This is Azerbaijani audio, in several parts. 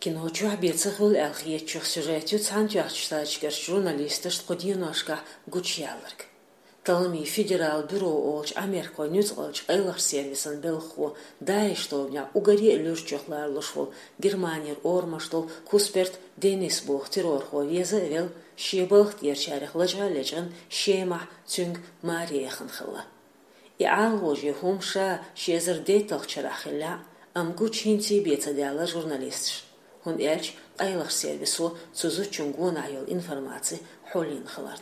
Кино чуабецахул элхиетчух сюжетю цантюахчтачгар журналистыш қодиношка гучьяларг. Талми федерал бюро олч Америка нюц олч эйлах сервисан белху дайштовня угари люшчухлар лушвол Германия ормаштол кусперт Денис бух террорхо веза вел шебалх ерчарих лажалежан шема цюнг мариехан хла. И алгожи хумша шезер детал чарахля амгу чинти бецадяла журналист. Hun elch eilach servisu цузучунгун айыл информации холин хлар.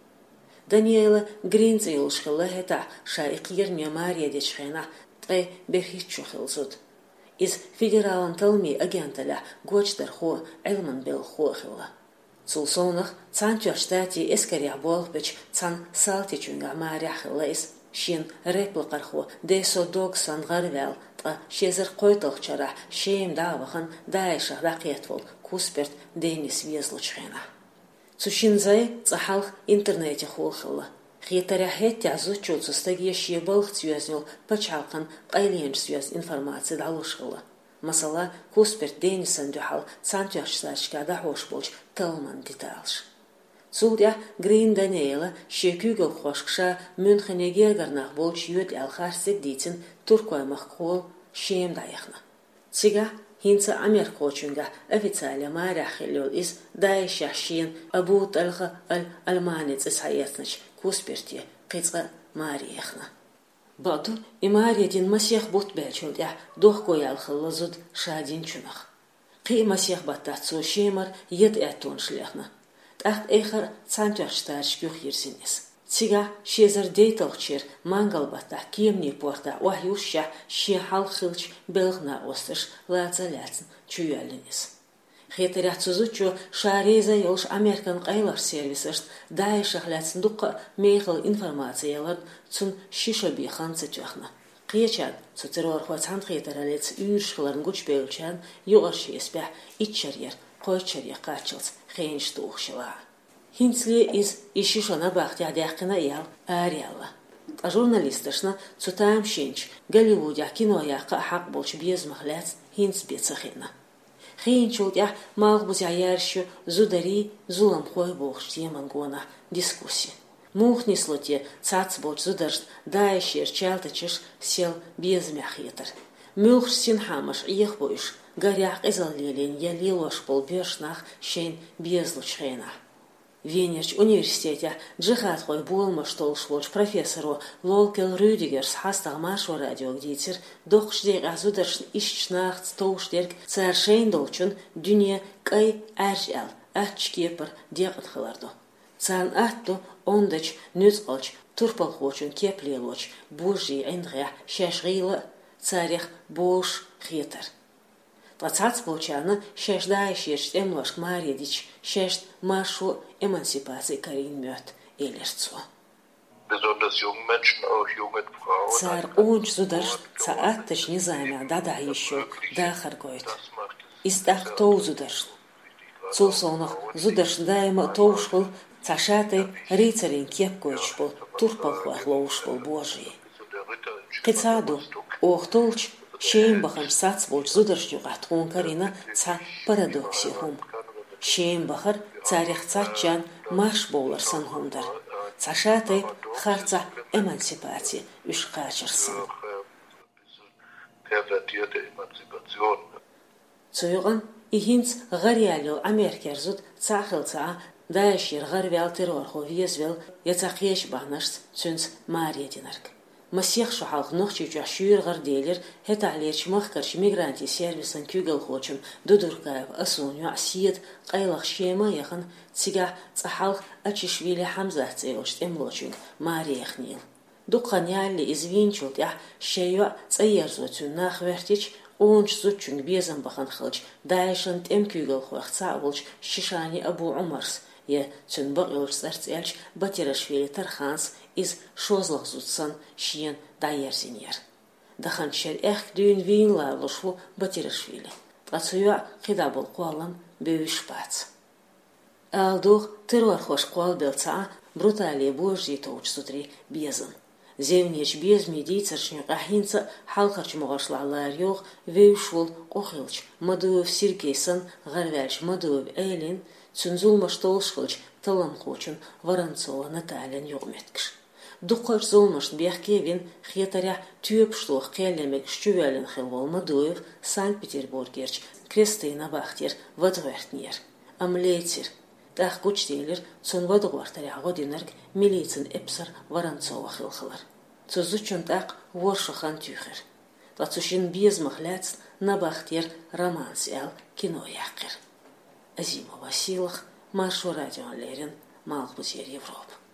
Даниэла Гринцейлшхла хета шайқир мемария дечхена трэ бехичухилсуд. Из федералан талми агенталя гочдерхо элман белхо хила. Цулсонах цантюр штати эскаря болбич цан салтичунга маряхилэс шин репликархо десо догсан гарвел та шезер қойтылчара шеем давахан дайша рақиетвол кусперт Денис везлучхена. Цушинзай цахалх интернете холхыла. Хитаря хетя зучуцу стагия шебалх цвязнил пачалхан айленж связ информации далушхыла. Масала кусперт Денисан дюхал цантюашсачка да хошболч талман деталш. Цулдя Грин Даниэла шекюгел хошкша Мюнхенеге гарнах болч юд элхарсик дитин туркуаймах кол шеем даяхна. Цига хинца Америкочунга официально маряхилил из дайшашин абут алха аль-Алманец из хаятнач кусперти қица марияхна. Баду и мариядин масех бут белчулдя дохкой алхалазуд шадин чунах. Қи масех баттацу шемар ед этон шлехна. Тахт эхар цантюахштарш гюхирсинес. Цига шезер дейталчер мангалбата кемни порта уахюша шехал хилч белгна остыш лацаляцн чуялинес. Хетеряцузучу шареза йолш Американ қайлар сервисышт дайшахляцн дуққа мейхал информациялар цун шишабихан цитюахна. Қиячад цутерорхва цан хетералец үйршхыларын гуч белчан юғарши еспя итчарьер қойчарьер қачылц хейнштуухшила. Хинцли из ишишона бахтя дяхкина ял ариала. А журналистышна цутаем шенч Голливудя кинояқа хақ болч безмахляц хинц бецахина. Хейнчулдя малбузя ярщу зудари зулам хой болш темангона дискуссии. Мухни слоте цац болч зударшт дайшер чалтачыш сел безмяхетер. Мюлш синхамаш иех бойш горях изаллелен ялилош пол бешнах шейн безлучхена. Венерч университете джихад хой болмаш толшволч профессору Лолкел Рюдигерс хастал маршо радиогдитер дохшдер азударшн ишчнахц толшдерг царшейн долчун дюне кай аржал ачкепер декат хыларду. Цан атту ондач нюцолч турпалхочун кеплелоч божий эндре шешрила царих бош хитер. Твацац получана шешдай шешт эмлошк маредич шешт машу эмансипации карин мёт элерцу. Besonders jungen Menschen, auch jungen Frauen. Цар унч зударш цааттыш не займя да еще да харгойт. Истах тоу зударш. Цулсонах зударш дайма тоушпыл цашатай рыцарин кепкойчпыл турпалхуахлоушпыл божий. Кицаду охтолч Шеймбахан сацболч зударшнюгат хун карина ца парадоксихум. Шеймбахар царих цачан маш болар санхумдар. Цашатай харца эмансипации ушкачерсан. Цуйган ихинц гариалил Америкерзуд цахилца дайшир гарвял террорху везвел яцахеш банашц цюнц мариединарк. Масех шахалх нохчича шюр гарделер хеталерч махкарч мигранти сервисан кюгел хочун дудуркаев асуню асиет қайлах шема яхан цига цахалх ачишвили хамза цейлошт эмлочунг мариехнил. Дукханяли извинчут я шею цаерзоцю нахвертич онч зучунг безам бахан хылч дайшан тем кюгел хуахца волч шишани Абу Умарс я цюнбак илчсарц элч Батирашвили Тарханс из шозлах зутсан шиен дайерзиньер. Даханчер эх дюн вин лавлушву Батирашвили. Ацуя хидабул куалам бевишпац. Алдух террор хош куал белца бруталие божьи тоуч сутри безан. Зевнеч без медийцершню ахинца халкарч могашлалар йог вейшул кохилч мадув сиркейсан гарвельч мадув элин цунзул маштолшкылч талам хочун Воронцова Натальян йогметкш. Духаш золмаш бехкевин хетаря тюпшлох келемек штювелен хелвол мадуев Санкт-Петербургерч Кристина Бахтер вадвертнер. Амлейтер тах гучтейлер цун вадгвартаря годинерг милицин эпсар Воронцова хилхалар. Цузучун так воршахан тюхер. Тацушин безмахляц на Бахтер романс эл кино якер. Азима Василах, Маршу радио Лерин, Малбузер Европа.